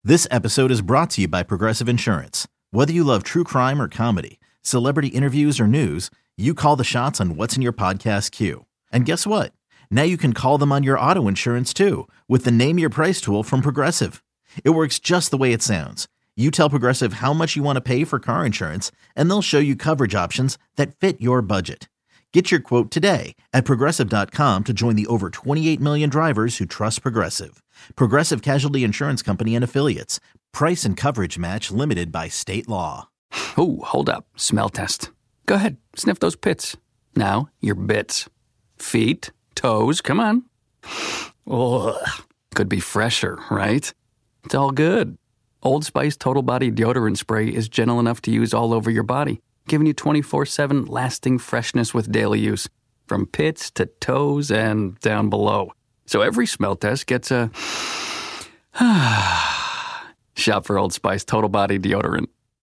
This episode is brought to you by Progressive Insurance. Whether you love true crime or comedy, celebrity interviews or news, you call the shots on what's in your podcast queue. And guess what? Now you can call them on your auto insurance too with the Name Your Price tool from Progressive. It works just the way it sounds. You tell Progressive how much you want to pay for car insurance, and they'll show you coverage options that fit your budget. Get your quote today at Progressive.com to join the over 28 million drivers who trust Progressive. Progressive Casualty Insurance Company and Affiliates. Price and coverage match limited by state law. Oh, hold up. Smell test. Go ahead. Sniff those pits. Now, your bits. Feet, toes, come on. Ugh. Could be fresher, right? It's all good. Old Spice Total Body Deodorant Spray is gentle enough to use all over your body, giving you 24/7 lasting freshness with daily use, from pits to toes and down below. So every smell test gets a shop for Old Spice Total Body Deodorant.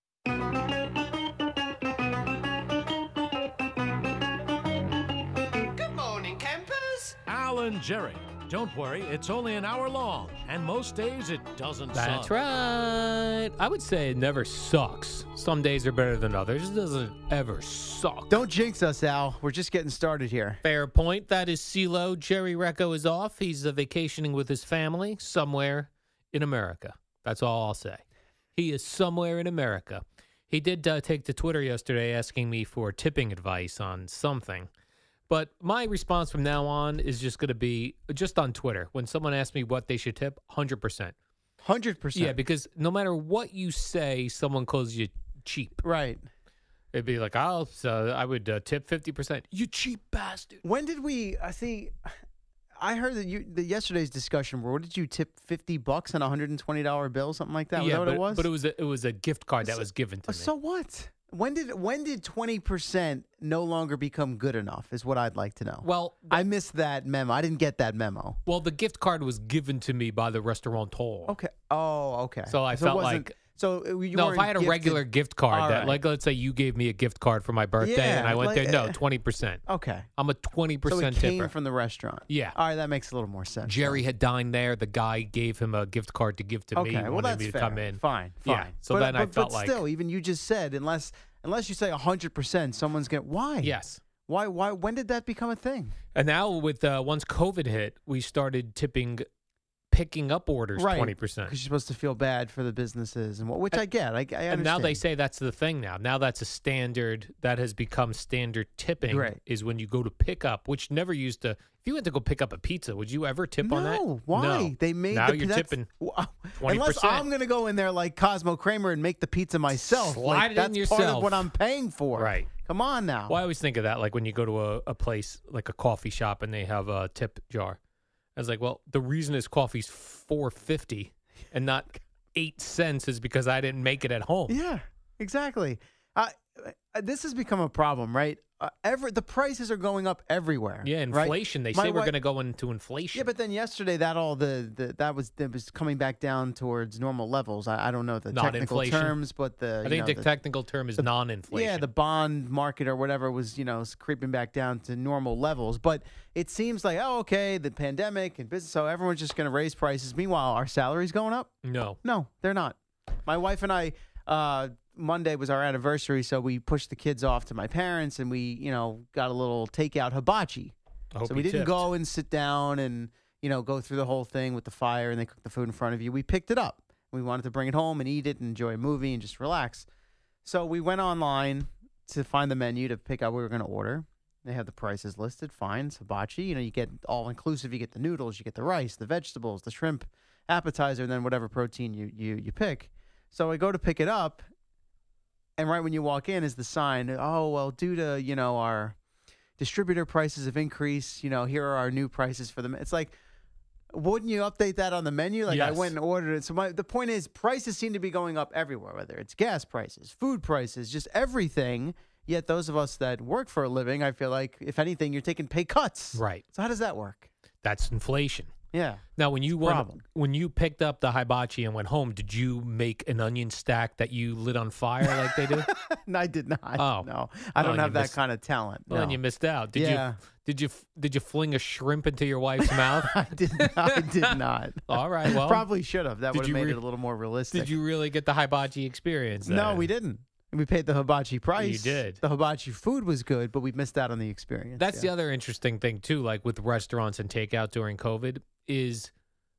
Good morning, campers. Alan Jerry. Don't worry, it's only an hour long, and most days it doesn't That's suck. right. I would say it never sucks. Some days are better than others. It doesn't ever suck. Don't jinx us, Al. We're just getting started here. Fair point. That is CeeLo. Jerry Recco is off. He's vacationing with his family somewhere in America. That's all I'll say. He is somewhere in America. He did take to Twitter yesterday asking me for tipping advice on something. But my response from now on is just going to be just on Twitter. When someone asks me what they should tip, 100%. 100%. Yeah, because no matter what you say, someone calls you cheap. Right. It'd be like, I would tip 50%. You cheap bastard. When did we see? I heard that yesterday's discussion. What did you tip $50 on a $120 bill, something like that? Was that what it was? But it was a gift card that was given to me. So what? When did 20% no longer become good enough? Is what I'd like to know. Well, I missed that memo. I didn't get that memo. Well, the gift card was given to me by the restaurateur. Okay. Oh, okay. So I felt like. So you No, weren't if I had a gifted- regular gift card, All that right. like let's say you gave me a gift card for my birthday, Yeah, and I went like, there, no, 20%. Okay. I'm a So 20% it came tipper. from the restaurant. Yeah. All right, that makes a little more sense. Jerry had dined there. The guy gave him a gift card to give to me. Okay, well wanted that's me to fair. come in. Fine. Yeah. So then I felt like still, even you just said unless you say 100%, someone's gonna why? yes. Why? When did that become a thing? And now with once COVID hit, we started picking up orders Right. 20%. Because you're supposed to feel bad for the businesses which I get. I understand. And now they say that's the thing now. Now that's a standard that has become standard tipping Right. is when you go to pick up, which never used to. If you went to go pick up a pizza, would you ever tip on that? No, why? No. They made now the, you're that's- tipping Wow. 20%. Unless I'm going to go in there like Cosmo Kramer and make the pizza myself. Slide it in that's part yourself. of what I'm paying for. Right. Come on now. Well, I always think of that, like when you go to a place like a coffee shop and they have a tip jar. I was like, well, the reason his coffee's $4.50 and not 8 cents is because I didn't make it at home. Yeah, exactly. This has become a problem, right? The prices are going up everywhere. Yeah, right? inflation. They My say we're wife- going to go into inflation. Yeah, but then yesterday that was coming back down towards normal levels. I don't know the Not technical inflation. terms, but I think the technical term is non-inflation. Yeah, the bond market or whatever was creeping back down to normal levels. But it seems like the pandemic and business, so everyone's just going to raise prices. Meanwhile, our salary's going up. No. No, they're not. My wife and I, Monday was our anniversary, so we pushed the kids off to my parents, and we, got a little takeout hibachi. I hope So we you didn't tipped. go and sit down and, go through the whole thing with the fire and they cook the food in front of you. We picked it up. We wanted to bring it home and eat it and enjoy a movie and just relax. So we went online to find the menu to pick out what we were going to order. They have the prices listed. Fine. It's hibachi. You get all inclusive. You get the noodles, you get the rice, the vegetables, the shrimp appetizer, and then whatever protein you pick. So I go to pick it up, and right when you walk in is the sign, oh, well, due to, our distributor prices have increased, here are our new prices for them. It's like, wouldn't you update that on the menu? Like I Yes. went and ordered it. So the point is prices seem to be going up everywhere, whether it's gas prices, food prices, just everything. Yet those of us that work for a living, I feel like, if anything, you're taking pay cuts. Right. So how does that work? That's inflation. Yeah. Now, when you problem. when you picked up the hibachi and went home, did you make an onion stack that you lit on fire like they do? No, I did not. Oh. No, I don't you have that missed- kind of talent. Well, No. and you missed out. Did Yeah. Did you fling a shrimp into your wife's mouth? I did not. All right. Well, Probably should have. That did would have you made re- it a little more realistic. did you really get the hibachi experience? No, then? we didn't. We paid the hibachi price. You did. The hibachi food was good, but we missed out on the experience. That's the yeah. other interesting thing too, like with restaurants and takeout during COVID, is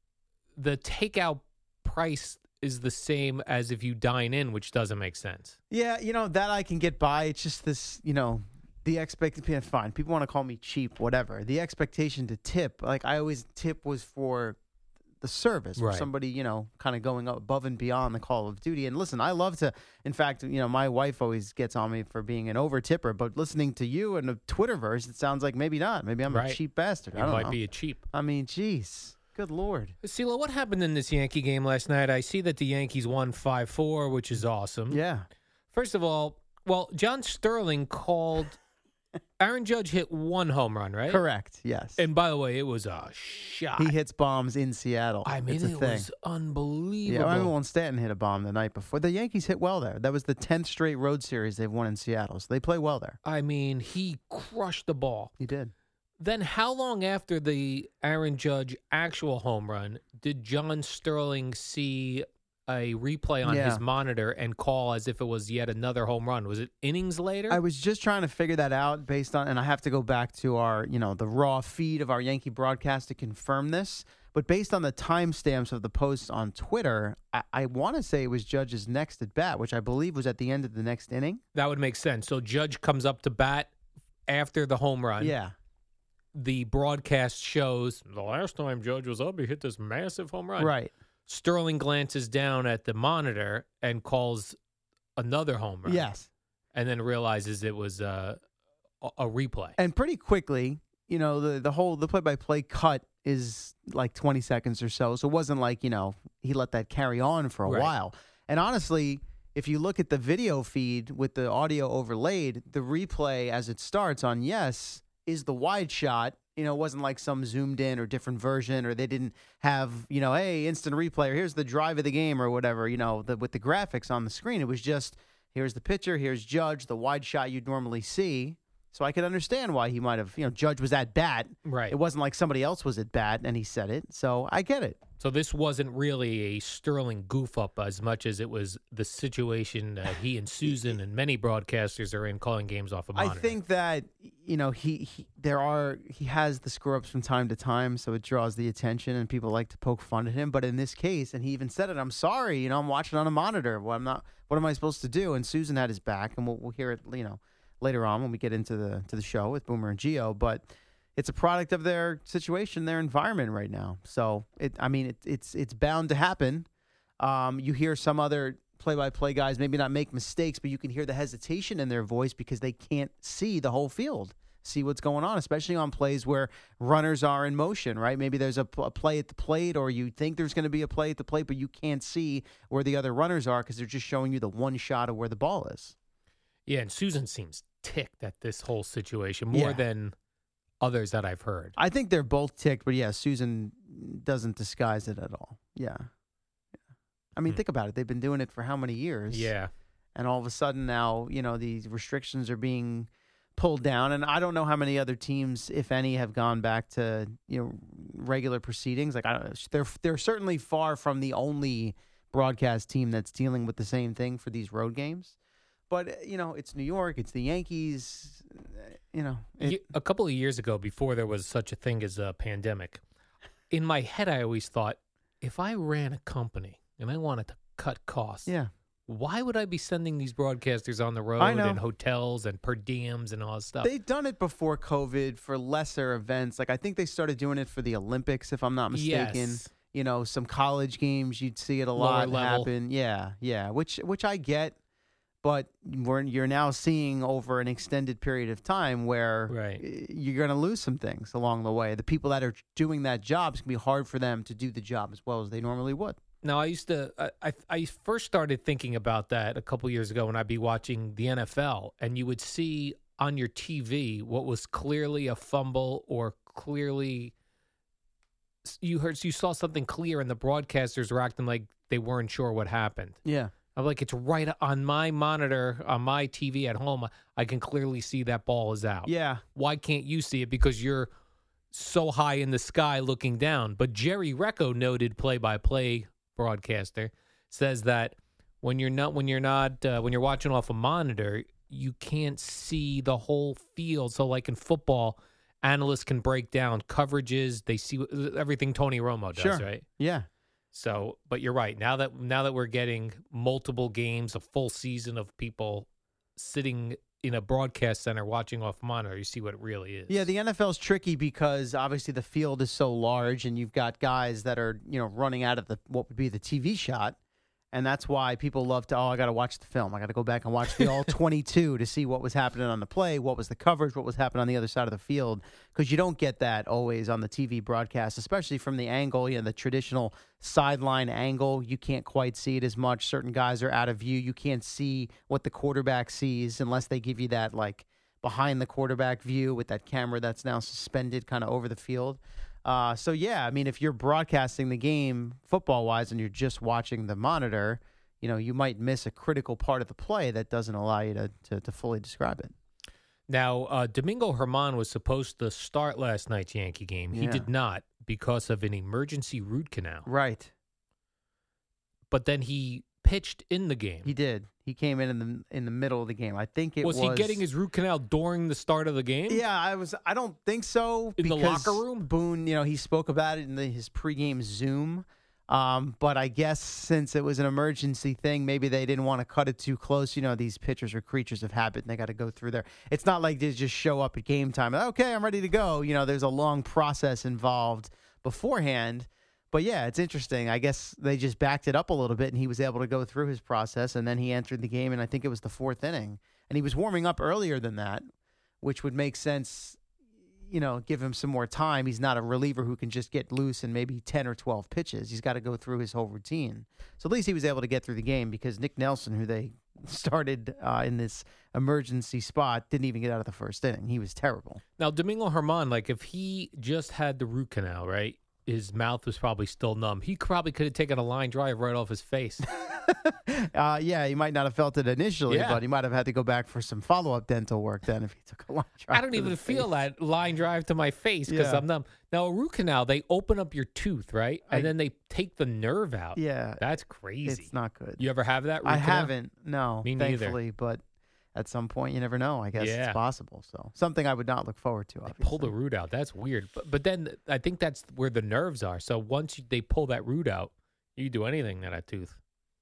the takeout price is the same as if you dine in, which doesn't make sense. Yeah, that I can get by. It's just this, the expectation. Fine, people want to call me cheap, whatever. The expectation to tip, like I always tip, was for the service, for Right. somebody, kind of going above and beyond the call of duty. And listen, I love to. In fact, my wife always gets on me for being an over tipper. But listening to you and the Twitterverse, it sounds like maybe not. Maybe I'm Right. a cheap bastard. You I don't might know. be a cheap. I mean, jeez, good lord. CeeLo, what happened in this Yankee game last night? I see that the Yankees won 5-4, which is awesome. Yeah. First of all, John Sterling called Aaron Judge hit one home run, right? Correct. Yes. And by the way, it was a shot. He hits bombs in Seattle. I mean, it's a it thing. was unbelievable. Yeah, I remember when Stanton hit a bomb the night before. The Yankees hit well there. That was the 10th straight road series they've won in Seattle, so they play well there. I mean, he crushed the ball. He did. Then how long after the Aaron Judge actual home run did John Sterling see a replay on Yeah. his monitor and call as if it was yet another home run? Was it innings later? I was just trying to figure that out based on, and I have to go back to our, the raw feed of our Yankee broadcast to confirm this. But based on the timestamps of the posts on Twitter, I want to say it was Judge's next at bat, which I believe was at the end of the next inning. That would make sense. So Judge comes up to bat after the home run. Yeah. The broadcast shows the last time Judge was up, he hit this massive home run. Right. Sterling glances down at the monitor and calls another home run. Yes. And then realizes it was a replay. And pretty quickly, the play-by-play cut is like 20 seconds or so. So it wasn't like, he let that carry on for a Right. while. And honestly, if you look at the video feed with the audio overlaid, the replay as it starts on Yes is the wide shot. It wasn't like some zoomed in or different version, or they didn't have, hey, instant replay, or here's the drive of the game or whatever, with the graphics on the screen. It was just, here's the pitcher, here's Judge, the wide shot you'd normally see. So I could understand why he might have, Judge was at bat. Right. It wasn't like somebody else was at bat and he said it. So I get it. So this wasn't really a Sterling goof up as much as it was the situation that he and Susan and many broadcasters are in, calling games off a monitor. I think that, he has the screw ups from time to time, so it draws the attention and people like to poke fun at him. But in this case, and he even said it, I'm sorry, I'm watching on a monitor. Well, what am I supposed to do? And Susan had his back, and we'll hear it, later on when we get into the show with Boomer and Gio. But it's a product of their situation, their environment right now. So it's bound to happen. You hear some other play-by-play guys maybe not make mistakes, but you can hear the hesitation in their voice because they can't see the whole field, see what's going on, especially on plays where runners are in motion, right? Maybe there's a play at the plate, or you think there's going to be a play at the plate, but you can't see where the other runners are because they're just showing you the one shot of where the ball is. Yeah, and Susan seems ticked at this whole situation more than others that I've heard. I think they're both ticked, but yeah, Susan doesn't disguise it at all. Yeah. I mean, think about it. They've been doing it for how many years? Yeah. And all of a sudden now, these restrictions are being pulled down. And I don't know how many other teams, if any, have gone back to, regular proceedings. Like, they're certainly far from the only broadcast team that's dealing with the same thing for these road games. But, it's New York, it's the Yankees, A couple of years ago, before there was such a thing as a pandemic, in my head I always thought, if I ran a company and I wanted to cut costs, yeah. why would I be sending these broadcasters on the road I know. and hotels and per diems and all this stuff? They've done it before COVID for lesser events. Like, I think they started doing it for the Olympics, if I'm not mistaken. Yes. Some college games, you'd see it a Lower lot level. happen. Yeah, which I get. But you're now seeing over an extended period of time where Right. you're going to lose some things along the way. The people that are doing that job, it's going to be hard for them to do the job as well as they normally would. Now, I first started thinking about that a couple years ago when I'd be watching the NFL, and you would see on your TV what was clearly a fumble or clearly you saw something clear, and the broadcasters were acting like they weren't sure what happened. Yeah. I'm like, it's right on my monitor, on my TV at home. I can clearly see that ball is out. Yeah. Why can't you see it? Because you're so high in the sky looking down. But Jerry Recco, noted play-by-play broadcaster, says that when you're watching off a monitor, you can't see the whole field. So, like in football, analysts can break down coverages. They see everything Tony Romo does, Sure. right? Yeah. So, but you're right. Now that we're getting multiple games, a full season of people sitting in a broadcast center watching off monitor, you see what it really is. Yeah, the NFL's tricky because obviously the field is so large, and you've got guys that are running out of what would be the TV shot, and that's why people love to. I got to watch the film. I got to go back and watch the all 22 to see what was happening on the play, what was the coverage, what was happening on the other side of the field, because you don't get that always on the TV broadcast, especially from the angle, the traditional sideline angle. You can't quite see it as much. Certain guys are out of view. You can't see what the quarterback sees unless they give you that like behind the quarterback view with that camera that's now suspended kind of over the field. So, yeah, I mean, if you're broadcasting the game football-wise and you're just watching the monitor, you might miss a critical part of the play that doesn't allow you to fully describe it. Now, Domingo Germán was supposed to start last night's Yankee game. He Yeah. did not because of an emergency root canal. Right. But then he pitched in the game. He did. He came in the middle of the game. I think it was. Was he getting his root canal during the start of the game? Yeah, I don't think so. In the because locker room? Boone, he spoke about it in his pregame Zoom. But I guess since it was an emergency thing, maybe they didn't want to cut it too close. These pitchers are creatures of habit, and they got to go through there. It's not like they just show up at game time. Okay, I'm ready to go. There's a long process involved beforehand. But, yeah, it's interesting. I guess they just backed it up a little bit, and he was able to go through his process, and then he entered the game, and I think it was the fourth inning. And he was warming up earlier than that, which would make sense, give him some more time. He's not a reliever who can just get loose in maybe 10 or 12 pitches. He's got to go through his whole routine. So at least he was able to get through the game because Nick Nelson, who they started in this emergency spot, didn't even get out of the first inning. He was terrible. Now, Domingo Germán, like if he just had the root canal, right? His mouth was probably still numb. He probably could have taken a line drive right off his face. Yeah, he might not have felt it initially, Yeah. but he might have had to go back for some follow-up dental work then if he took a line drive. I don't to even the feel face. that line drive to my face because Yeah. I'm numb. Now, a root canal, they open up your tooth, right? And then they take the nerve out. Yeah, That's crazy. it's not good. You ever have that root I canal? haven't, no, Me neither. thankfully, but at some point you never know. I guess Yeah. it's possible. So something I would not look forward to, obviously. Pull the root out. That's weird. But then I think that's where the nerves are. So once they pull that root out, you can do anything to that tooth.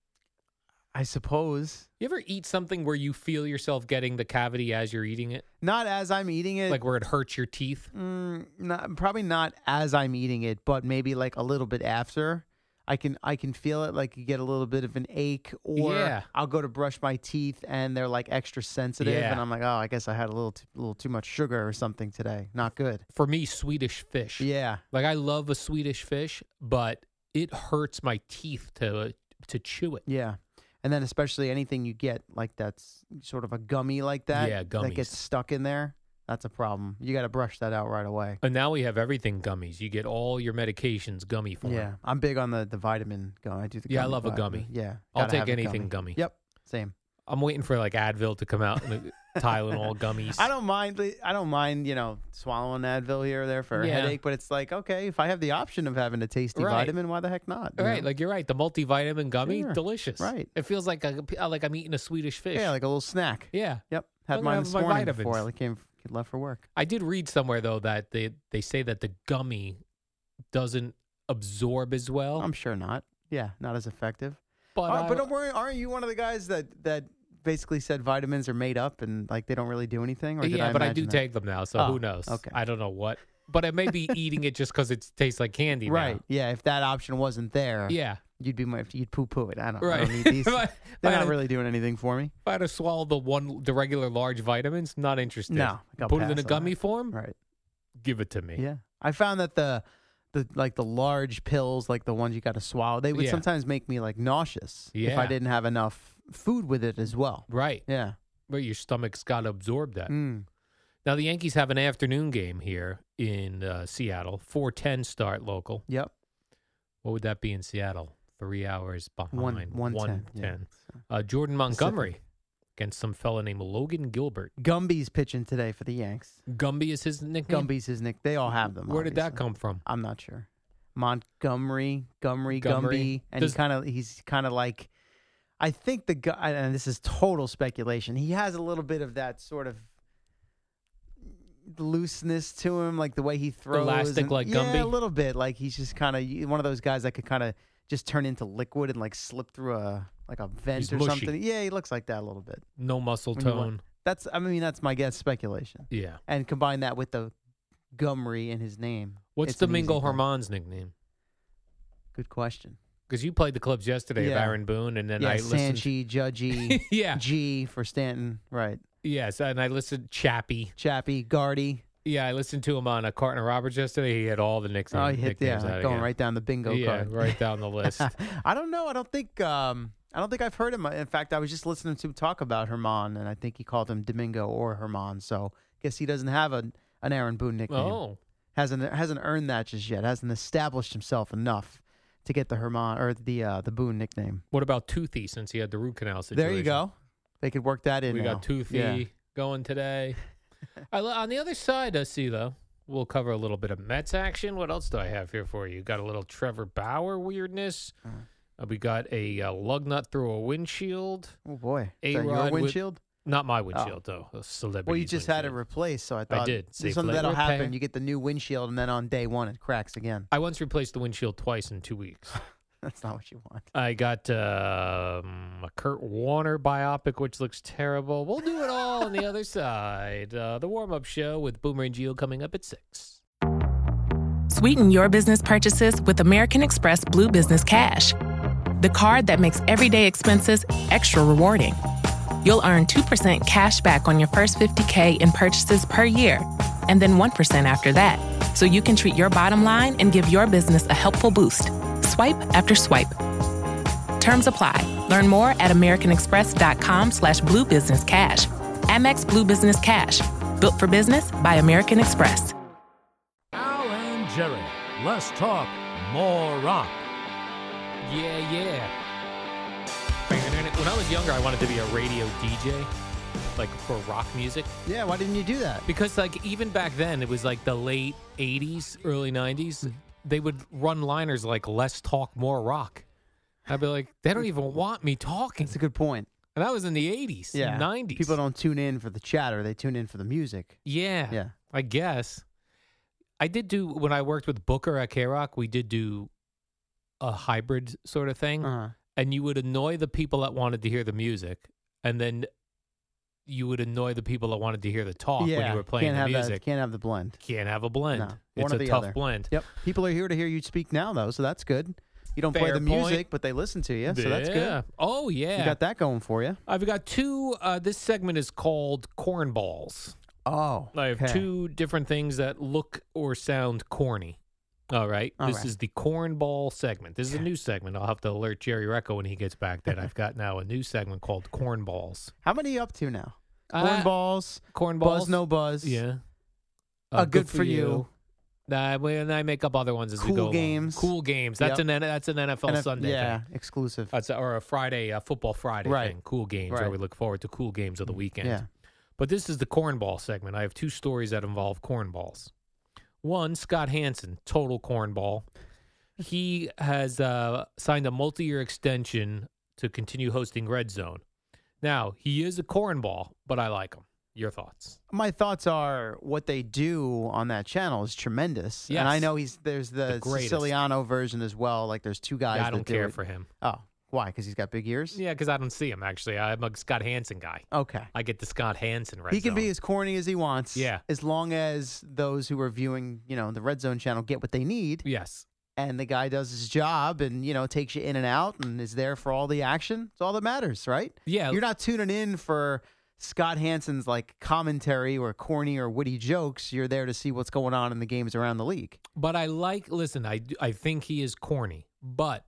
I suppose. You ever eat something where you feel yourself getting the cavity as you're eating it? Not as I'm eating it. Like where it hurts your teeth? Probably not as I'm eating it, but maybe like a little bit after. I can feel it, like you get a little bit of an ache, or Yeah. I'll go to brush my teeth and they're like extra sensitive, Yeah. and I'm like, oh, I guess I had a little too much sugar or something today. Not good. For me, Swedish fish. Yeah, Like I love a Swedish fish, but it hurts my teeth to chew it. yeah. And then especially anything you get like that's sort of a gummy like that, Yeah, that gummies. gets stuck in there. That's a problem. You got to brush that out right away. And now we have everything gummies. You get all your medications gummy form. Yeah, I'm big on the vitamin gummy. I do the Yeah, I gummy love a vitamin. gummy. Yeah, I'll gotta take have a anything gummy. Yep, same. I'm waiting for like Advil to come out and the Tylenol gummies. I don't mind, swallowing Advil here or there for a Yeah. headache, but it's like, okay, if I have the option of having a tasty Right. vitamin, why the heck not? you Right, know? like you're right. The multivitamin gummy, Sure. delicious. Right. It feels like I'm eating a Swedish fish. Yeah, like a little snack. Yeah. Yep. I'm Had gonna mine have this my morning vitamins. before I left for work. I did read somewhere though that they say that the gummy doesn't absorb as well. I'm sure not. Yeah, not as effective. but But don't worry, aren't you one of the guys that basically said vitamins are made up and like they don't really do anything? Or did yeah, I but I imagine do that? take them now, so Oh, who knows? okay. I don't know what. But I may be eating it just because it tastes like candy now. Right. Yeah, if that option wasn't there, Yeah. you'd poo-poo it. I don't Right. need these. If I They're had not to- really doing anything for me. If I had to swallow the regular large vitamins, not interested. No, I'll Put it pass in a on gummy that. form, Right. give it to me. Yeah. I found that the large pills, like the ones you got to swallow, they would Yeah. sometimes make me like nauseous if Yeah. I didn't have enough food with it as well. Right. Yeah. But your stomach's got to absorb that. Mm. Now, the Yankees have an afternoon game here in Seattle, 4:10 start local. Yep. What would that be in Seattle? 3 hours behind. 1:10. Yeah. Jordan Montgomery against some fella named Logan Gilbert. Gumby's pitching today for the Yanks. Gumby is his nickname? Gumby's his nick. They all have them. Where did that obviously. come from? I'm not sure. Montgomery, Gumby. Gumby, and Does- he's kind of like, I think the guy, and this is total speculation. He has a little bit of that sort of looseness to him, like the way he throws, Elastic like yeah, Gumby? a little bit. Like he's just kind of one of those guys that could kind of just turn into liquid and like slip through a vent He's or mushy. something. Yeah, he looks like that a little bit. No muscle When you tone. want- That's my guess, speculation. Yeah. And combine that with the Gumry in his name. What's it's an Domingo easy thing. Herman's nickname? Good question. Because you played the clubs yesterday of Yeah. Aaron Boone, and then Yeah, I listened. Sanchi, Judgy, Yeah. G for Stanton, right? Yes, and I listened Chappie. Chappie, Guardy. Yeah, I listened to him on a Carton Roberts yesterday. He had all the nicknames. Oh, he hit nicknames yeah, out going again. right down the bingo Yeah, card. right down the list. I don't know. I don't think I've heard him. In fact, I was just listening to him talk about Herman, and I think he called him Domingo or Herman. So I guess he doesn't have an Aaron Boone nickname. Oh, Hasn't earned that just yet. Hasn't established himself enough to get the Herman or the Boone nickname. what about Toothy? Since he had the root canal situation. There you go. They could work that in. We now. got Toothy Yeah. going today. On the other side, CeeLo, we'll cover a little bit of Mets action. What else do I have here for you? Got a little Trevor Bauer weirdness. We got a lug nut through a windshield. Oh boy, is that A-Rod your with- windshield? Not my windshield, though. A celebrity. Well, you just had it replaced, so I thought did. Safe something labor that'll happen. repair. You get the new windshield, and then on day one it cracks again. I once replaced the windshield twice in 2 weeks. That's not what you want. I got a Kurt Warner biopic, which looks terrible. We'll do it all on the other side. The warm-up show with Boomer and Gio coming up at 6. Sweeten your business purchases with American Express Blue Business Cash, the card that makes everyday expenses extra rewarding. You'll earn 2% cash back on your first $50K in purchases per year, and then 1% after that, so you can treat your bottom line and give your business a helpful boost. Swipe after swipe. Terms apply. Learn more at americanexpress.com/bluebusinesscash. Amex Blue Business Cash. Built for business by American Express. Al and Jerry. Less talk, more rock. Yeah. When I was younger, I wanted to be a radio DJ, like for rock music. Yeah, why didn't you do that? Because like even back then, it was like the late 80s, early 90s. They would run liners like less talk, more rock. I'd be like, they don't even want me talking. That's a good point. And that was in the 80s, Yeah, 90s. People don't tune in for the chatter; they tune in for the music. Yeah. Yeah. I guess. I did do, when I worked with Booker at K-Rock, we did do a hybrid sort of thing. Uh-huh. And you would annoy the people that wanted to hear the music. And then you would annoy the people that wanted to hear the talk Yeah, when you were playing can't the have music. Can't have the blend. Can't have a blend. No, It's one or a the tough other. blend. Yep. People are here to hear you speak now, though, so that's good. You don't play Fair the music, point. but they listen to you, so that's good. Oh, yeah. You got that going for you. I've got two. This segment is called Cornballs. Oh, I have okay. two different things that look or sound corny. All right. All This right. is the cornball segment. This is a new segment. I'll have to alert Jerry Recco when he gets back that I've got now a new segment called Cornballs. How many are you up to now? Uh, Cornballs, Cornballs. buzz, no buzz. Yeah. Good for you. And I make up other ones as we Cool go along. games. Cool games. That's Yep. that's an NFL Sunday yeah, thing. exclusive. Or a Friday, Football Friday Right. thing. Cool games, where Right. we look forward to cool games of the weekend. Yeah. But this is the cornball segment. I have two stories that involve cornballs. One, Scott Hansen, total cornball. He has signed a multi-year extension to continue hosting Red Zone. Now, he is a cornball, but I like him. Your thoughts? My thoughts are what they do on that channel is tremendous. Yes. And I know there's the greatest. Siciliano version as well. Like there's two guys Yeah, I that don't do care it. for him. Oh, why? Because he's got big ears? Yeah, because I don't see him, actually. I'm a Scott Hansen guy. Okay. I get the Scott Hansen Red He can Zone. be as corny as he wants. Yeah. As long as those who are viewing, the Red Zone channel get what they need. Yes. And the guy does his job and, takes you in and out and is there for all the action. It's all that matters, right? Yeah. You're not tuning in for Scott Hansen's like commentary or corny or witty jokes. You're there to see what's going on in the games around the league. But listen, I think he is corny, but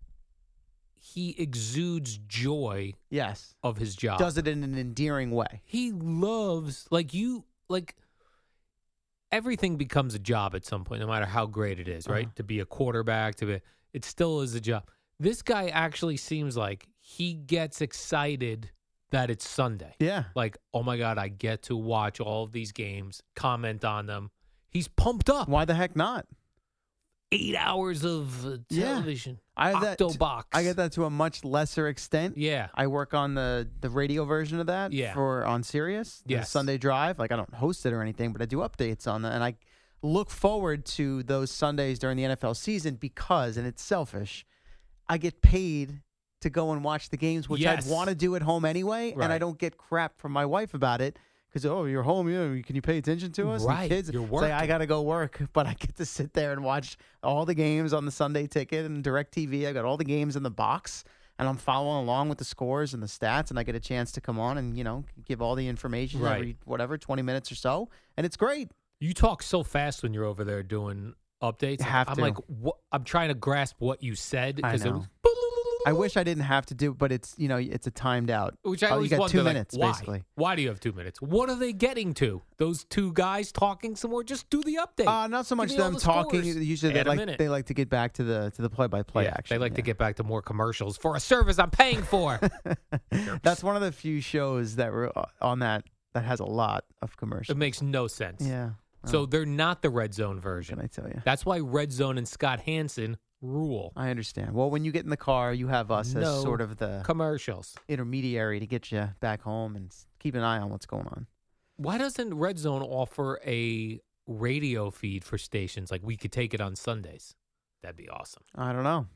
he exudes joy Yes. of his job. Does it in an endearing way. He loves, like, you like everything becomes a job at some point, no matter how great it is, right? To be a quarterback, it still is a job. This guy actually seems like he gets excited that it's Sunday. Yeah. Like, oh my God, I get to watch all of these games, comment on them. He's pumped up. Why the heck not? 8 hours of television. I Octobox. I get that to a much lesser extent. Yeah. I work on the radio version of that on Sirius, the Yes. Sunday Drive. Like, I don't host it or anything, but I do updates on that. And I look forward to those Sundays during the NFL season because, and it's selfish, I get paid to go and watch the games, which Yes. I'd want to do at home anyway, and I Right. don't get crap from my wife about it. Because, you're home, can you pay attention to us? Right, And kids you're say, working. I got to go work, but I get to sit there and watch all the games on the Sunday Ticket and DirecTV. I got all the games in the box, and I'm following along with the scores and the stats, and I get a chance to come on and, give all the information Right. every 20 minutes or so, and it's great. You talk so fast when you're over there doing updates. Have I'm to. like, I'm trying to grasp what you said. I 'cause it know. was I wish I didn't have to do, but it's it's a timed out. Which I you always got wonder, 2 like, minutes why? basically. Why do you have 2 minutes? What are they getting to? Those two guys talking some more? Just do the update. Not so much Give me all them the talking. scores. Usually Add a they minute. like to get back to the play-by-play Yeah, action. They like to yeah. get back to more commercials for a service I'm paying for. That's one of the few shows that were on that has a lot of commercials. It makes no sense. Yeah. So they're not the Red Zone version. Can I tell you? That's why Red Zone and Scott Hansen rule. I understand. Well, when you get in the car, you have us No as sort of the commercials. intermediary to get you back home and keep an eye on what's going on. Why doesn't Red Zone offer a radio feed for stations? Like we could take it on Sundays. That'd be awesome. I don't know.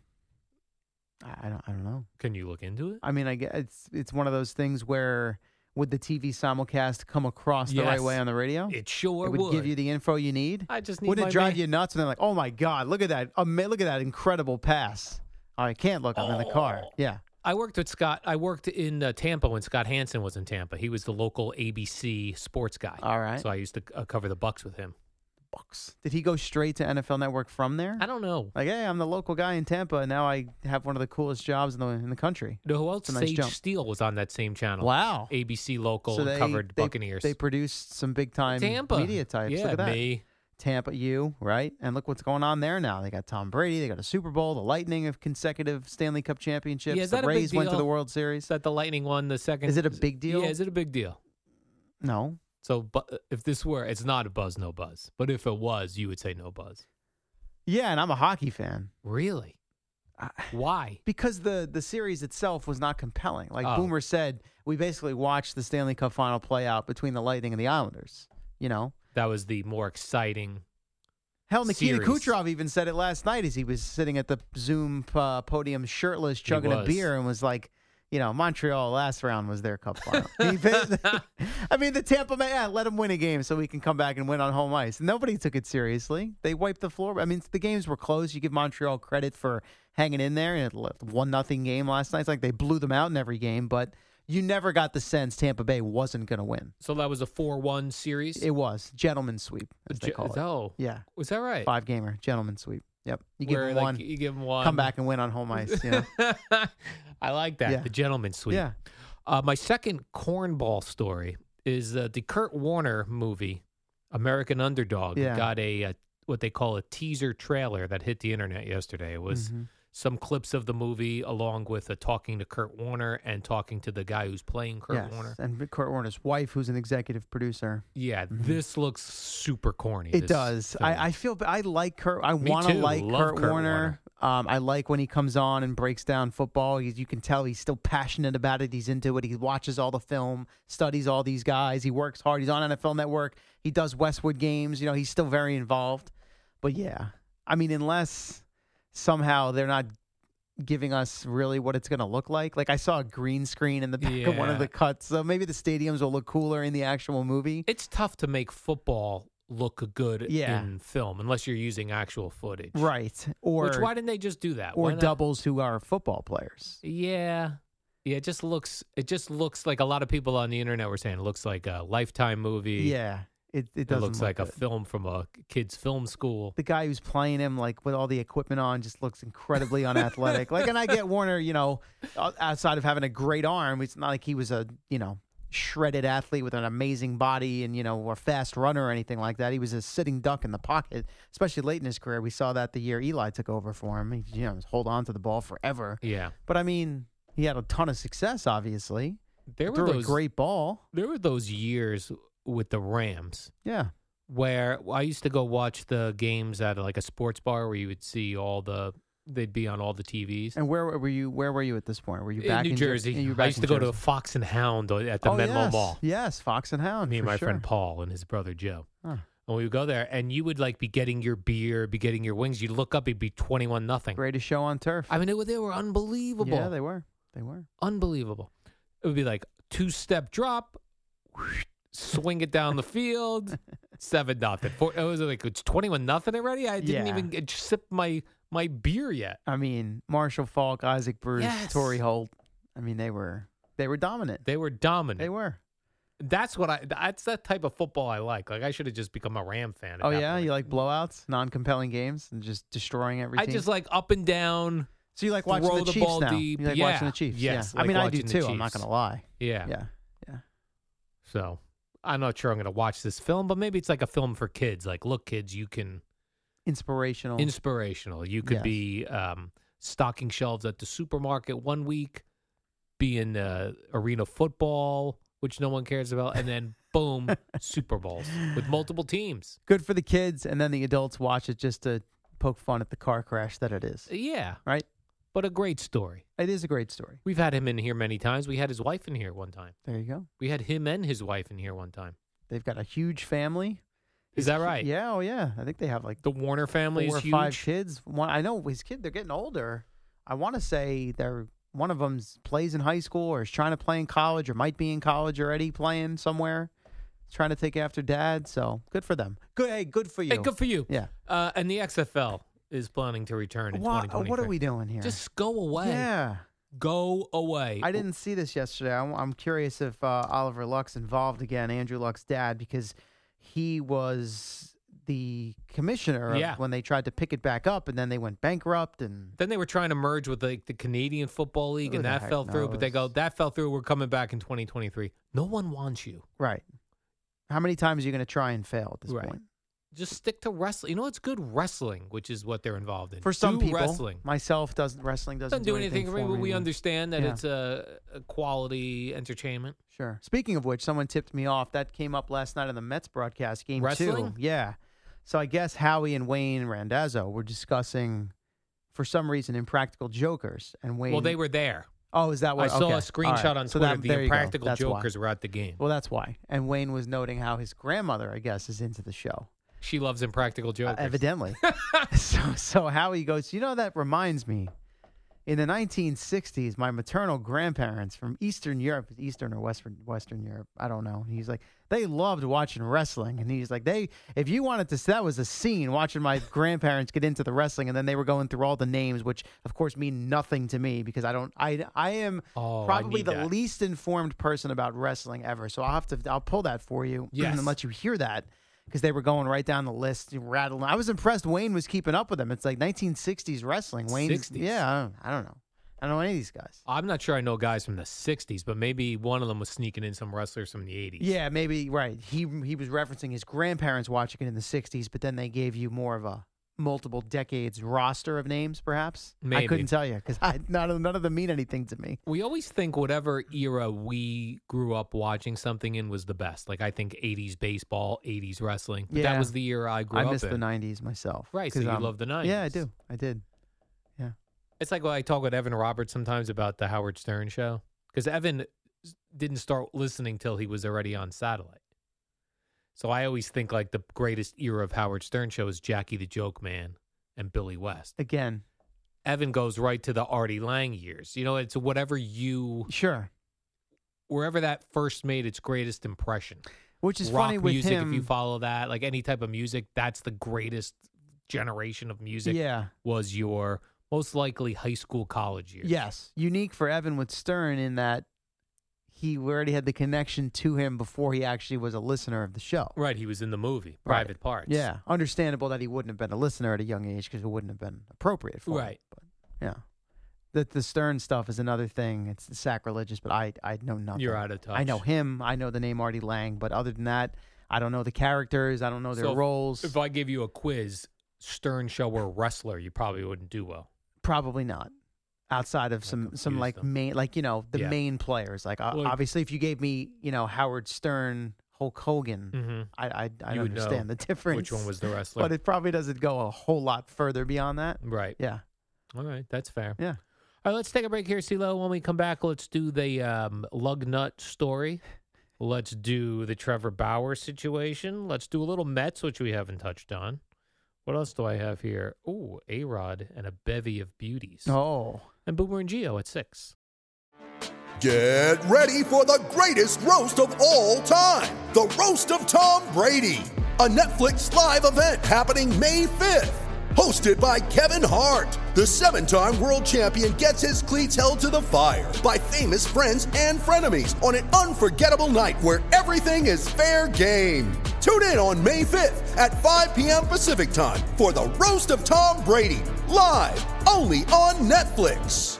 I don't know. Can you look into it? I mean, I guess it's one of those things where would the TV simulcast come across the right Yes. way on the radio? It sure It would give you the info you need. I just need Wouldn't my it drive man- you nuts? And they're like, "Oh my God, look at that! Look at that incredible pass!" I can't look. I'm in the car. Oh. Yeah. I worked with Scott. I worked in Tampa when Scott Hansen was in Tampa. He was the local ABC sports guy. All right. So I used to cover the Bucks with him. Bucks. Did he go straight to NFL Network from there? I don't know. Like, hey, I'm the local guy in Tampa, and now I have one of the coolest jobs in the country. You know who else? It's a nice Sage jump. Steele was on that same channel. Wow. ABC local So covered Buccaneers. They produced some big time Tampa media types. Yeah, Look at that. me. Tampa, you, right? And look what's going on there now. They got Tom Brady. They got a Super Bowl. The Lightning of consecutive Stanley Cup championships. Yeah, is the that a big Rays went to deal? the World Series. Is that the Lightning won the second? Is it a big deal? Yeah, is it a big deal? No. So, if this were, it's not a buzz, no buzz. But if it was, you would say no buzz. Yeah, and I'm a hockey fan. Really? Why? Because the series itself was not compelling. Like Oh. Boomer said, we basically watched the Stanley Cup final play out between the Lightning and the Islanders. That was the more exciting. Hell, Nikita Series. Kucherov even said it last night as he was sitting at the Zoom podium shirtless, chugging a was. beer, and was like, Montreal last round was their cup final. I mean, the Tampa Bay, let them win a game so we can come back and win on home ice. Nobody took it seriously. They wiped the floor. I mean, the games were close. You give Montreal credit for hanging in there, and it left 1-0 game last night. It's like they blew them out in every game, but you never got the sense Tampa Bay wasn't going to win. So that was a 4-1 series? It was gentleman's sweep, as they call it. Oh. Yeah, Was that right? 5-gamer gentleman's sweep. Yep, you give Where, them one. You give them one. Come back and win on home ice. I like that. Yeah. The gentleman's suite. Yeah. My second cornball story is the Kurt Warner movie, American Underdog. Yeah. Got a what they call a teaser trailer that hit the internet yesterday. It was some clips of the movie along with talking to Kurt Warner and talking to the guy who's playing Kurt Yes, Warner. and Kurt Warner's wife, who's an executive producer. Yeah, this looks super corny. It this does. film. I feel I like Kurt. I Me want to too. like Love Kurt Warner. I like when he comes on and breaks down football. You can tell he's still passionate about it. He's into it. He watches all the film, studies all these guys. He works hard. He's on NFL Network. He does Westwood games. He's still very involved. But yeah, I mean, unless somehow they're not giving us really what it's going to look like. Like I saw a green screen in the back of one of Yeah. the cuts. So maybe the stadiums will look cooler in the actual movie. It's tough to make football look good Yeah. in film unless you're using actual footage. Right. Or Why didn't they just do that? or Why not? doubles who are football players. Yeah. Yeah, it just looks like a lot of people on the internet were saying it looks like a Lifetime movie. Yeah. It It doesn't looks look like a good. film from a kid's film school. The guy who's playing him, like with all the equipment on, just looks incredibly unathletic. Like, and I get Warner, outside of having a great arm, it's not like he was a, shredded athlete with an amazing body and, a fast runner or anything like that. He was a sitting duck in the pocket, especially late in his career. We saw that the year Eli took over for him. He, hold on to the ball forever. Yeah. But, I mean, he had a ton of success, obviously. There Threw were a those great ball. There were those years with the Rams Yeah. where I used to go watch the games at like a sports bar where you would see they'd be on all the TVs. And where were you? Where were you at this point? Were you back in New Jersey? You were I back used in to go to Jersey? Fox and Hound at the Menlo yes. Mall. Yes, Fox and Hound. Me and for my sure. friend Paul and his brother Joe. Huh. And we would go there, and you would like be getting your beer, be getting your wings. You'd look up, it'd be 21-0. Greatest show on turf. I mean, they were unbelievable. Yeah, they were. They were. Unbelievable. It would be like 2-step drop, swing it down the field, 7-0. It was like it's 21-0 already. I didn't Yeah. even sip my beer yet. I mean, Marshall Faulk, Isaac Bruce, Yes. Torrey Holt. I mean, they were dominant. They were dominant. They were. That's that type of football I like. Like I should have just become a Ram fan. At Oh that yeah, point. you like blowouts, non-compelling games, and just destroying everything. I just like up and down. so you like watching throw the the Chiefs ball now. deep. You like Yeah. watching the Chiefs. Yes, Yeah. I like mean, I do watching the too. I'm not Chiefs. going to lie. Yeah. Yeah. So I'm not sure I'm going to watch this film, but maybe it's like a film for kids. Like, look, kids, you can Inspirational. inspirational. You could Yes. be stocking shelves at the supermarket one week, be in arena football, which no one cares about, and then boom, Super Bowls with multiple teams. Good for the kids, and then the adults watch it just to poke fun at the car crash that it is. Yeah, Right? but a great story. It is a great story. We've had him in here many times. We had his wife in here one time. There you go. We had him and his wife in here one time. They've got a huge family. Is that right? Yeah. Oh yeah. I think they have like The Warner family 4 or is huge. 5 kids. I know his kid. They're getting older. I want to say one of them plays in high school or is trying to play in college or might be in college already playing somewhere. Trying to take after dad. So good for them. Good. Hey, good for you. Hey, good for you. Yeah. And the XFL is planning to return in 2023. What are we doing here? Just go away. Yeah. Go away. I didn't see this yesterday. I'm curious if Oliver Luck's involved again, Andrew Luck's dad, because he was the commissioner of Yeah. when they tried to pick it back up, and then they went bankrupt. And Then they were trying to merge with the Canadian Football League, Who and the that heck fell through. But they go, knows? that fell through. We're coming back in 2023. No one wants you. right, how many times are you going to try and fail at this Right. point? Just stick to wrestling. You know, it's good wrestling, which is what they're involved in. For some Do people, wrestling. myself wrestling doesn't Doesn't do anything for for me, but me. we understand that Yeah. it's a quality entertainment. Sure. Speaking of which, someone tipped me off. That came up last night on the Mets broadcast, game Wrestling? 2. Yeah. So I guess Howie and Wayne Randazzo were discussing, for some reason, Impractical Jokers. And Wayne. Well, they were there. Oh, is that what? I saw okay. a screenshot All right. on So Twitter. that- The there you go. Impractical That's why. Jokers were at the game. Well, that's why. And Wayne was noting how his grandmother, I guess, is into the show. She loves Impractical Jokers. Evidently. so Howie goes, that reminds me. In the 1960s, my maternal grandparents from Eastern Europe, Eastern or Western Europe, I don't know. He's like, they loved watching wrestling. And he's like, if you wanted to, that was a scene watching my grandparents get into the wrestling. And then they were going through all the names, which of course mean nothing to me because I am Oh, I probably need the that. least informed person about wrestling ever. So I'll pull that for you Yes. and let you hear that. Because they were going right down the list, rattling. I was impressed Wayne was keeping up with them. It's like 1960s wrestling. Wayne, 60s? yeah, I don't know. I don't know any of these guys. I'm not sure I know guys from the 60s, but maybe one of them was sneaking in some wrestlers from the 80s. Yeah, maybe, right. He was referencing his grandparents watching it in the 60s, but then they gave you more of a multiple decades roster of names, perhaps. I Maybe. couldn't tell you because none of them mean anything to me. We always think whatever era we grew up watching something in was the best. Like I think 80s baseball, 80s wrestling. But Yeah. that was the era I grew I up missed in. the 90s myself. Right, so 'Cause you I'm- love the 90s. Yeah, I do. I did. It's like when I talk with Evan Roberts sometimes about the Howard Stern show. Because Evan didn't start listening till he was already on satellite. So I always think like the greatest era of Howard Stern show is Jackie the Joke Man and Billy West. Again, Evan goes right to the Artie Lang years. You know, it's whatever sure. wherever that first made its greatest impression. Which is Rock funny with music, him. if you follow that, like any type of music, that's the greatest generation of music. Yeah. Was your most likely high school, college years. Yes. Unique for Evan with Stern in that he already had the connection to him before he actually was a listener of the show. Right, he was in the movie, Right. Private Parts. Yeah. Understandable that he wouldn't have been a listener at a young age because it wouldn't have been appropriate for him. Right. But, yeah. The Stern stuff is another thing. It's sacrilegious, but I know nothing. You're out of touch. I know him. I know the name Artie Lang, but other than that, I don't know the characters. I don't know their roles. If I give you a quiz, Stern Show or wrestler, you probably wouldn't do well. Probably not. Outside of some like them. main, like, the Yeah. main players. Like, obviously, if you gave me, Howard Stern, Hulk Hogan, I'd You would understand know the difference. Which one was the wrestler? But it probably doesn't go a whole lot further beyond that. Right. Yeah. All right. That's fair. Yeah. All right, let's take a break here, CeeLo. When we come back, let's do the lug nut story. Let's do the Trevor Bauer situation. Let's do a little Mets, which we haven't touched on. What else do I have here? Ooh, A-Rod and a bevy of beauties. Oh. And Boomer and Gio at 6. Get ready for the greatest roast of all time, the Roast of Tom Brady, a Netflix live event happening May 5th. Hosted by Kevin Hart, the 7-time world champion gets his cleats held to the fire by famous friends and frenemies on an unforgettable night where everything is fair game. Tune in on May 5th at 5 p.m. Pacific time for the Roast of Tom Brady, live only on Netflix.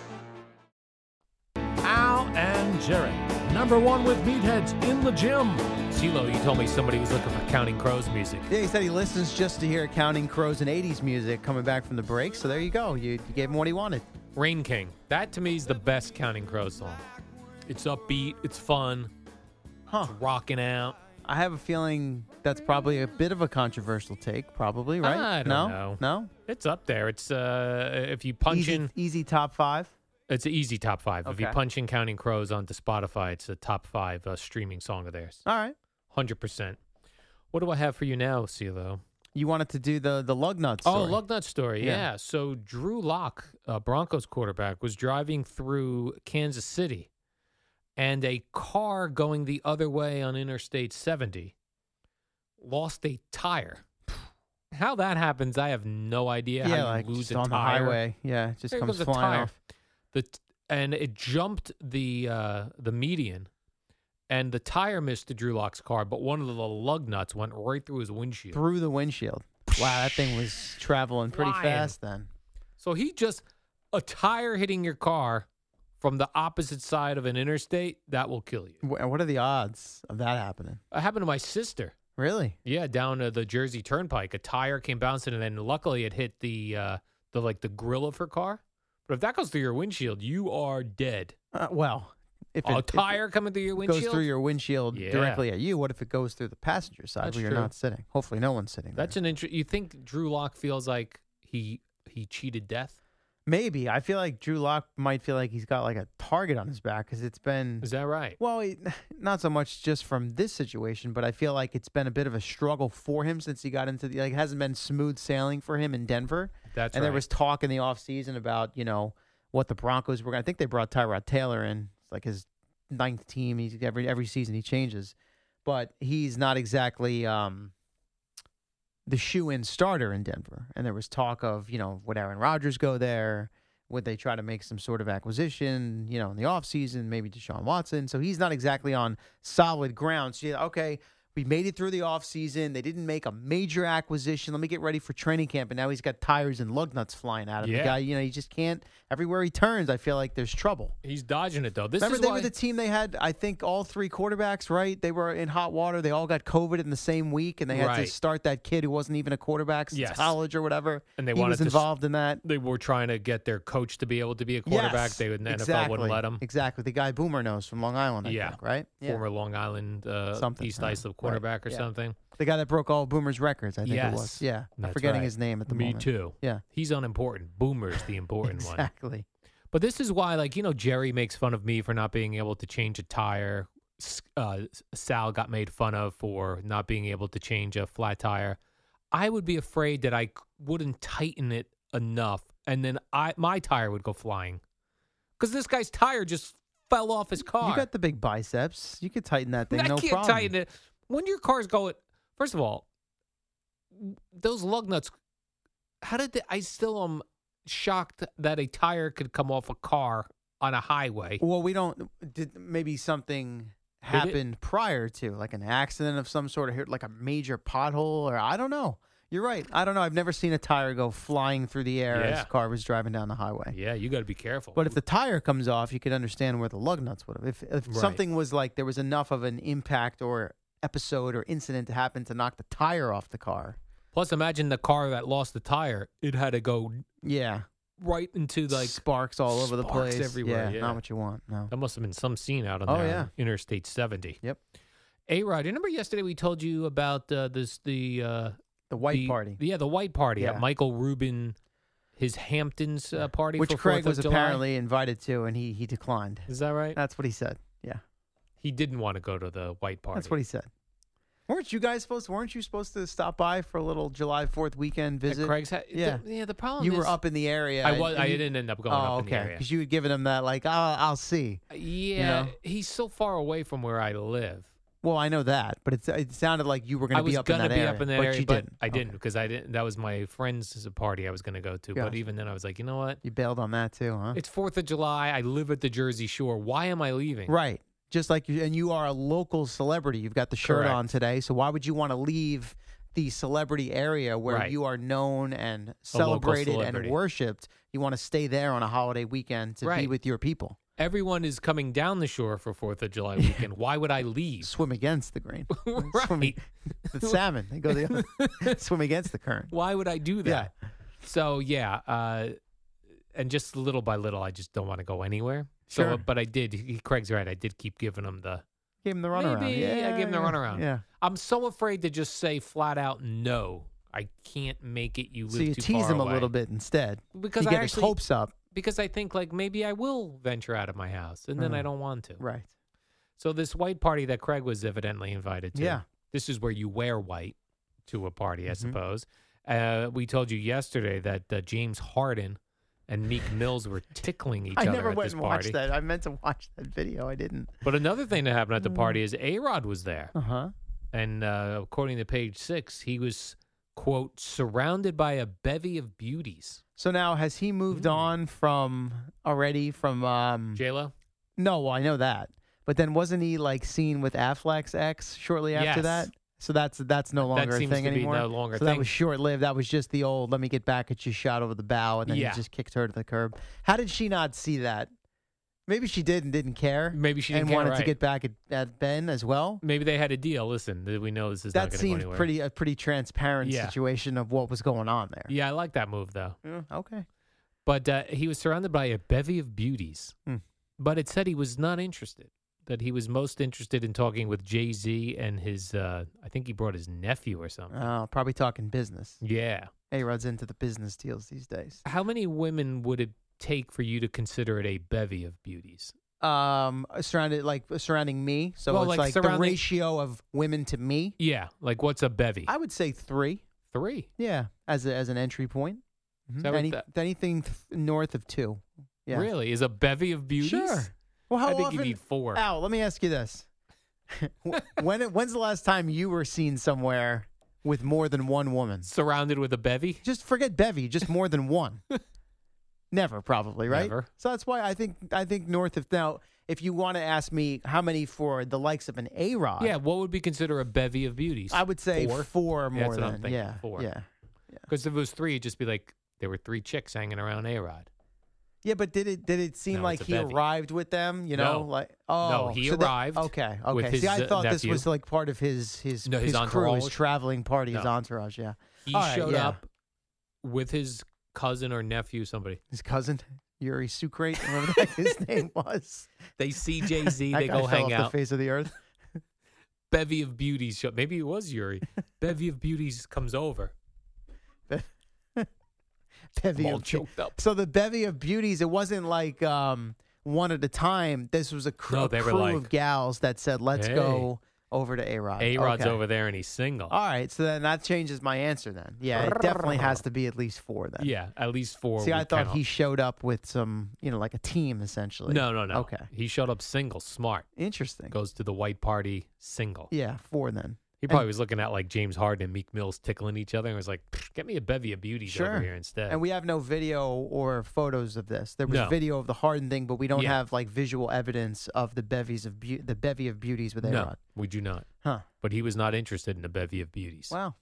Al and Jerry, number one with meatheads in the gym. CeeLo, you told me somebody was looking for Counting Crows music. Yeah, he said he listens just to hear Counting Crows and 80s music coming back from the break. So there you go. You gave him what he wanted. Rain King. That, to me, is the best Counting Crows song. It's upbeat. It's fun. Huh. It's rocking out. I have a feeling that's probably a bit of a controversial take, probably, right? I don't know. No? It's up there. It's if you punch in, Easy top 5? it's an easy top 5. If you Okay. punch in Counting Crows onto Spotify, it's a top 5 streaming song of theirs. All right. 100%. What do I have for you now, CeeLo? You wanted to do the lug nuts story. Oh, lug nut story. Yeah. Yeah. So Drew Lock, Broncos quarterback, was driving through Kansas City, and a car going the other way on Interstate 70 lost a tire. How that happens, I have no idea. Yeah, how you like lose just a on the tire. highway. Yeah, it just There comes goes a flying tire. off. And it jumped the median, and the tire missed the Drew Lock's car, but one of the lug nuts went right through his windshield. Through the windshield. Wow, that thing was traveling pretty Flying. fast then. So a tire hitting your car from the opposite side of an interstate, that will kill you. What are the odds of that happening? It happened to my sister. Really? Yeah, down the Jersey Turnpike. A tire came bouncing, and then luckily it hit the grill of her car. But if that goes through your windshield, you are dead. Well, if A it tire coming through your windshield goes through your windshield Yeah. directly at you, what if it goes through the passenger side That's where you're true. not sitting? Hopefully no one's sitting That's there. You think Drew Lock feels like he cheated death? Maybe. I feel like Drew Lock might feel like he's got like a target on his back because it's been... Is that right? Well, not so much just from this situation, but I feel like it's been a bit of a struggle for him since he got into the... Like, it hasn't been smooth sailing for him in Denver. That's and right. there was talk in the offseason about, what the Broncos were going to... I think they brought Tyrod Taylor in. It's like his 9th team. He's every season he changes. But he's not exactly the shoe-in starter in Denver. And there was talk of, would Aaron Rodgers go there? Would they try to make some sort of acquisition, in the offseason, maybe Deshaun Watson? So he's not exactly on solid ground. So, okay, we made it through the offseason. They didn't make a major acquisition. Let me get ready for training camp. And now he's got tires and lug nuts flying at him. Yeah. The guy, he just can't. Everywhere he turns, I feel like there's trouble. He's dodging it, though. Remember, they were the team they had, I think, all 3 quarterbacks, right? They were in hot water. They all got COVID in the same week, and they had to Right. start that kid who wasn't even a quarterback since Yes. college or whatever. And they he wanted was to involved in that. They were trying to get their coach to be able to be a quarterback. Yes, The NFL exactly. wouldn't let him. Exactly. The guy Boomer knows from Long Island, I Yeah. think, right? Yeah. Former Long Island Something, East huh? Islip quarterback Right, or yeah. something. The guy that broke all Boomer's records, I think Yes. it was. Yeah. I'm That's forgetting right. his name at the Me moment. too. Yeah. He's unimportant. Boomer's the important one. Exactly. But this is why, Jerry makes fun of me for not being able to change a tire. Sal got made fun of for not being able to change a flat tire. I would be afraid that I wouldn't tighten it enough, and then my tire would go flying. Because this guy's tire just fell off his car. You got the big biceps. You could tighten that thing, I no can't problem. tighten it. When your car's going, first of all, those lug nuts, I still am shocked that a tire could come off a car on a highway. Well, did maybe something it? happened prior to, like an accident of some sort, or like a major pothole, or I don't know. You're right. I don't know. I've never seen a tire go flying through the air as Yeah. a car was driving down the highway. Yeah, you got to be careful. But if the tire comes off, you could understand where the lug nuts would have. If Right. something was like there was enough of an impact or episode or incident to happen to knock the tire off the car. Plus, imagine the car that lost the tire. It had to go Yeah. right into like Sparks all over the sparks place. everywhere, yeah. Not what you want. No. that must have been some scene out on Oh, there yeah. on Interstate 70. Yep. A-Rod, remember yesterday we told you about the white party. Yeah, the white party Yeah. at Michael Rubin, his Hamptons party, Which for Craig 4th of was July. apparently invited to, and he declined. Is that right? That's what he said. Yeah, He didn't want to go to the white party. that's what he said. Weren't you supposed to stop by for a little July 4th weekend At visit? Craig's Yeah. The problem You is were up in the area. I and- was. and I you- didn't end up going Oh, up in the okay. area. Because you had given him that, like, I'll see. Yeah, know? he's so far away from where I live. Well, I know that, but it sounded like you were going I to was be up in gonna that be area. up in that but area, you but didn't. I didn't Okay. because I didn't. That was my friend's party I was going to go to. But Gotcha. even then, I was like, you know what? You bailed on that too, huh? It's 4th of July. I live at the Jersey Shore. Why am I leaving? Right. Just like you, and you are a local celebrity. You've got the shirt Correct. on today, so why would you want to leave the celebrity area where Right. you are known and local celebrated and celebrity. worshipped? You want to stay there on a holiday weekend to be Right. with your people. Everyone is coming down the shore for 4th of July weekend. Why would I leave? Swim against the grain. Swim, Right. the salmon. They go the other. Swim against the current. Why would I do that? So yeah, and just little by little, I just don't want to go anywhere. So, Sure. but I did. Craig's right. I did keep giving him the. Give him the runaround. Maybe Yeah, I gave him the runaround. Yeah. I'm so afraid to just say flat out no. I can't make it. You live So you too tease far him away. a little bit instead. Because you I get his actually hopes up. because I think like maybe I will venture out of my house, and then I don't want to. Right. So this white party that Craig was evidently invited to. Yeah. This is where you wear white to a party, I Mhm. suppose. We told you yesterday that James Harden and Meek Mills were tickling each I other never at went this and party. watched that. I meant to watch that video. I didn't. But another thing that happened at the party is A-Rod was there. Uh-huh. And according to page 6, he was, quote, surrounded by a bevy of beauties. So now, has he moved on from J-Lo? No, well, I know that. But then wasn't he like seen with Affleck's ex shortly after Yes. that? So that's no longer a seems thing to be anymore. no longer a so that thing. was short lived. That was just the old "let me get back at you" shot over the bow, and then Yeah. he just kicked her to the curb. How did she not see that? Maybe she did and didn't care. Maybe she didn't and care, wanted to right. get back at Ben as well. Maybe they had a deal. Listen, we know this is not That going to go seemed anywhere. a pretty transparent Yeah. situation of what was going on there. Yeah, I like that move, though. Okay. But he was surrounded by a bevy of beauties. Hmm. But it said he was not interested. That he was most interested in talking with Jay-Z and his, I think he brought his nephew or something. Probably talking business. Yeah. A-Rod's into the business deals these days. How many women would it take for you to consider it a bevy of beauties? Surrounding me. So Well, it's like like the surrounding- ratio of women to me. Yeah. Like, what's a bevy? I would say 3. 3. Yeah, as an entry point. Is that what that- Anything north of 2. Yeah. Really? Is a bevy of beauties? Sure. Well, how I think often? you need 4. Al, let me ask you this: when's the last time you were seen somewhere with more than one woman? Surrounded with a bevy? Just forget bevy, just more than one. Never, probably, right? Never. So that's why I think north of now. If you want to ask me how many for the likes of an A-Rod, Yeah, what would be considered a bevy of beauties? I would say 4 Yeah, more that's what I'm than thinking, yeah, 4. yeah. Because if it was 3, it'd just be like there were 3 chicks hanging around A-Rod. Yeah, but did it seem No, like it's a he bevy. arrived with them? You know, No. like No, he so arrived okay, with okay. See, I his, thought this nephew. was like part of his No, his crew, his entourage. traveling party, his No. entourage. Yeah, He All right, showed yeah. up with his cousin or nephew, somebody. his cousin Yuri Sukrate, whatever the heck his name was. They see Jay-Z, That they guy go fell hang off out. the face of the earth. Bevy of beauties show. Maybe it was Yuri. Bevy of beauties comes over. Bevy I'm all of choked up. So the bevy of beauties, it wasn't like one at a time. This was a crew, No, they were crew like, of gals that said, "Let's "Hey." go over to A-Rod." A-Rod's Okay. over there and he's single. All right, so then that changes my answer. Then, yeah, it definitely has to be at least 4. Then, Yeah, at least 4. See, I would thought count. he showed up with some, like a team essentially. No. Okay, He showed up single, smart. interesting. Goes to the white party single. Yeah, 4 then. He probably was looking at like James Harden and Meek Mills tickling each other and was like, get me a bevy of beauties Sure. over here instead. And we have no video or photos of this. There was No. video of the Harden thing, but we don't Yeah. have like visual evidence of the bevies of the bevy of beauties with no, A-Rod. we do not. Huh. But he was not interested in a bevy of beauties. Wow. He's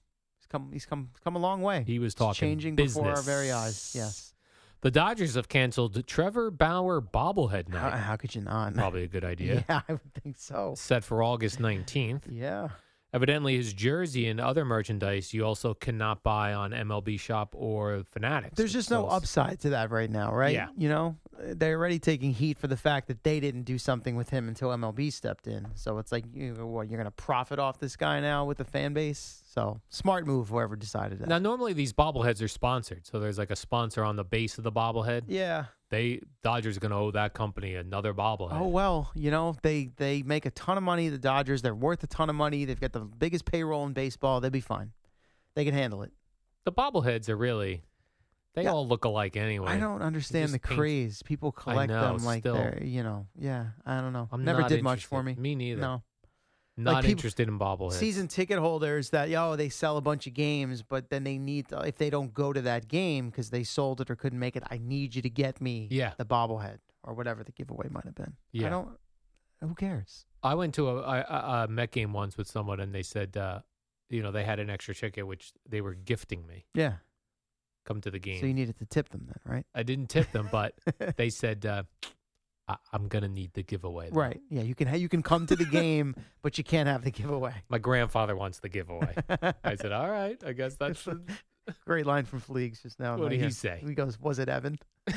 come a long way. He was It's talking changing business. before our very eyes. Yes. The Dodgers have canceled Trevor Bauer bobblehead night. How could you not? Probably a good idea. Yeah, I would think so. Set for August 19th. Yeah. Evidently, his jersey and other merchandise you also cannot buy on MLB Shop or Fanatics. There's just no upside to that right now, right? Yeah. You know, they're already taking heat for the fact that they didn't do something with him until MLB stepped in. So it's like, you're going to profit off this guy now with the fan base? So smart move, whoever decided that. Now, normally these bobbleheads are sponsored, so there's like a sponsor on the base of the bobblehead. Yeah. Dodgers are going to owe that company another bobblehead. Oh, well, you know, they make a ton of money, the Dodgers. They're worth a ton of money. They've got the biggest payroll in baseball. They'll be fine. They can handle it. The bobbleheads are really, they all look alike anyway. I don't understand the just paint- craze. People collect know, them like still. they're, I don't know. I'm Never not did much interested. for me. Me neither. No. Not Like people- interested in bobbleheads. Season ticket holders that, they sell a bunch of games, but then they need to, if they don't go to that game because they sold it or couldn't make it, I need you to get me the bobblehead or whatever the giveaway might have been. Yeah. Who cares? I went to a Met game once with someone, and they said, they had an extra ticket, which they were gifting me. Yeah. Come to the game. So you needed to tip them then, right? I didn't tip them, but they said, I'm going to need the giveaway. though." Right. Yeah, you can come to the game, but you can't have the giveaway. My grandfather wants the giveaway. I said, all right, I guess that's the... Great line from Fleegs just now. What did he say? He goes, "Was it Evan?"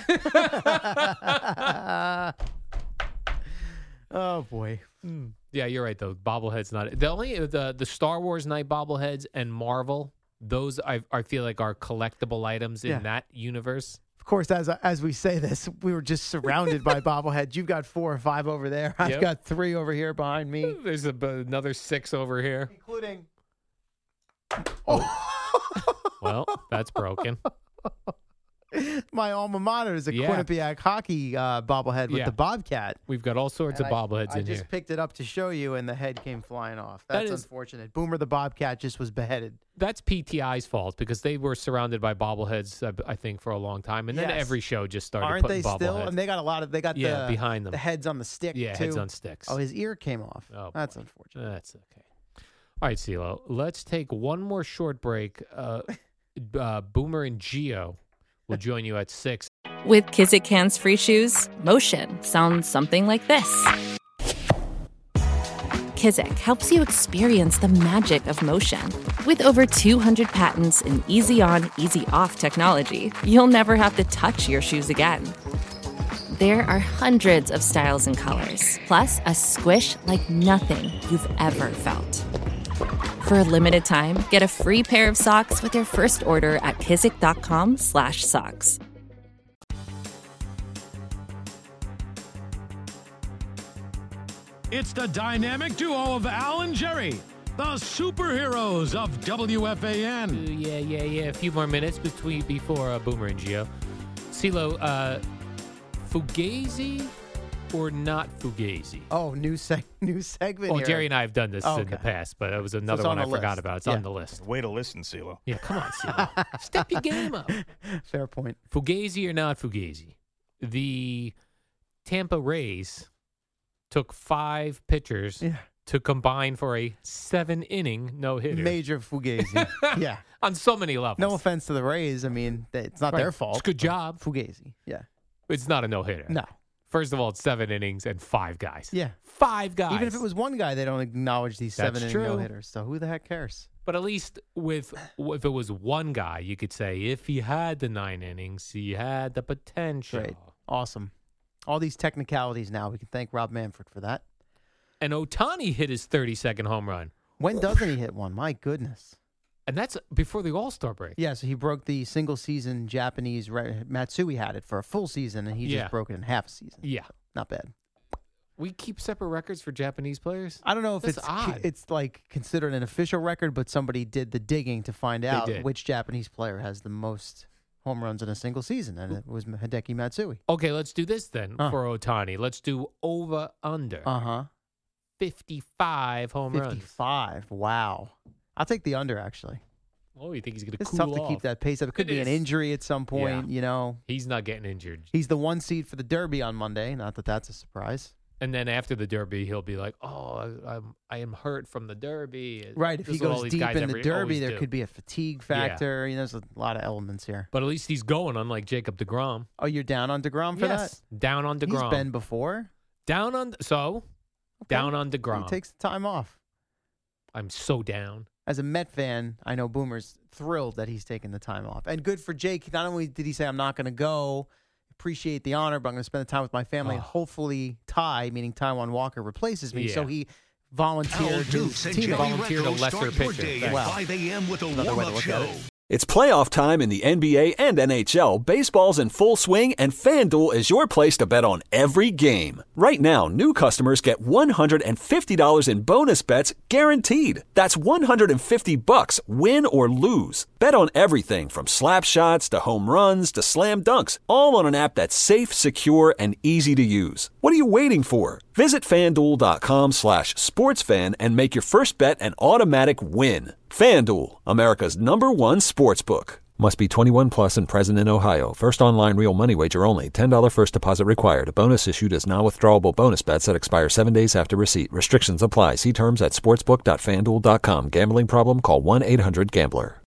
Oh boy. Yeah, you're right though. Bobblehead's not the only the Star Wars night bobbleheads and Marvel. Those I feel like are collectible items in that universe. Of course, as we say this, we were just surrounded by bobbleheads. You've got 4 or 5 over there. I've Yep. got 3 over here behind me, There's another 6 over here. including. Well, that's broken. My alma mater is a Yeah. Quinnipiac hockey bobblehead with Yeah. the Bobcat. We've got all sorts And of bobbleheads I in just here. picked it up to show you, and the head came flying off. That That's is- unfortunate. Boomer the Bobcat just was beheaded. That's PTI's fault because they were surrounded by bobbleheads, I think, for a long time, and then Yes. every show just started Aren't putting they still? bobbleheads. And they got a lot of. They got the behind them. the heads on the stick. Yeah, too. heads on sticks. Oh, his ear came off. Oh, That's boy. unfortunate. That's okay. All right, CeeLo, let's take one more short break. Boomer and Gio will join you at 6. With Kizik Hands Free Shoes, motion sounds something like this. Kizik helps you experience the magic of motion. With over 200 patents and easy-on, easy-off technology, you'll never have to touch your shoes again. There are hundreds of styles and colors, plus a squish like nothing you've ever felt. For a limited time, get a free pair of socks with your first order at kizik.com/socks. It's the dynamic duo of Al and Jerry, the superheroes of WFAN. Yeah. A few more minutes before Boomer and Gio. CeeLo, Fugazi or not Fugazi? Oh, new segment. Oh, here. Jerry and I have done this in the Okay. past, but it was another it's one on I the forgot list. about. It's Yeah. on the list. Way to listen, CeeLo. Yeah, come on, CeeLo. Step your game up. Fair point. Fugazi or not Fugazi? The Tampa Rays took 5 pitchers to combine for a 7-inning no-hitter. Major Fugazi. Yeah. On so many levels. No offense to the Rays. I mean, it's not Right. their fault. It's a good job. Fugazi. Yeah. It's not a no-hitter. No. First of all, it's 7 innings and 5 guys. Yeah. 5 guys. Even if it was one guy, they don't acknowledge these That's 7-inning true. no-hitters. So who the heck cares? But at least if it was one guy, you could say if he had the 9 innings, he had the potential. Great. Awesome. All these technicalities now. We can thank Rob Manfred for that. And Ohtani hit his 32nd home run. When doesn't he hit one? My goodness. And that's before the All-Star break. Yeah, so he broke the single-season Japanese. Matsui had it for a full season, and he Yeah. just broke it in half a season. Yeah. Not bad. We keep separate records for Japanese players? I don't know if That's it's odd. it's like considered an official record, but somebody did the digging to find out did. which Japanese player has the most home runs in a single season, and it was Hideki Matsui. Okay, let's do this then for Ohtani. Let's do over-under. 55 home runs. 55. Wow. I'll take the under, actually. Oh, you think he's going to It's cool tough off? to keep that pace up. It could It be an is. injury at some point, Yeah. you know. He's not getting injured. He's the 1 seed for the Derby on Monday. Not that that's a surprise. And then after the Derby, he'll be like, "Oh, I am hurt from the Derby." Right. If This he is what all goes these deep guys in the Derby, always there do. could be a fatigue factor. You know, there's a lot of elements here. But at least he's going, unlike Jacob deGrom. Oh, you're down on DeGrom for Yes, down on that? deGrom. He's been before. Down on down on deGrom. He takes the time off. I'm so down. As a Met fan, I know Boomer's thrilled that he's taking the time off. And good for Jake. Not only did he say, I'm not going to go, appreciate the honor, but I'm going to spend the time with my family. And hopefully Ty, meaning Taijuan Walker, replaces me. Yeah. So he volunteered his team. Volunteered a lesser pitcher. Well, 5 a.m. with a another way to warm-up look at show. it. It's playoff time in the NBA and NHL. Baseball's in full swing, and FanDuel is your place to bet on every game. Right now, new customers get $150 in bonus bets guaranteed. That's $150, win or lose. Bet on everything from slap shots to home runs to slam dunks, all on an app that's safe, secure, and easy to use. What are you waiting for? Visit FanDuel.com/sportsfan and make your first bet an automatic win. FanDuel, America's #1 sportsbook. Must be 21 plus and present in Ohio. First online real money wager only. $10 first deposit required. Bonus issued as non-withdrawable bonus bets that expire 7 days after receipt. Restrictions apply. See terms at sportsbook.fanduel.com. Gambling problem? Call 1-800-GAMBLER.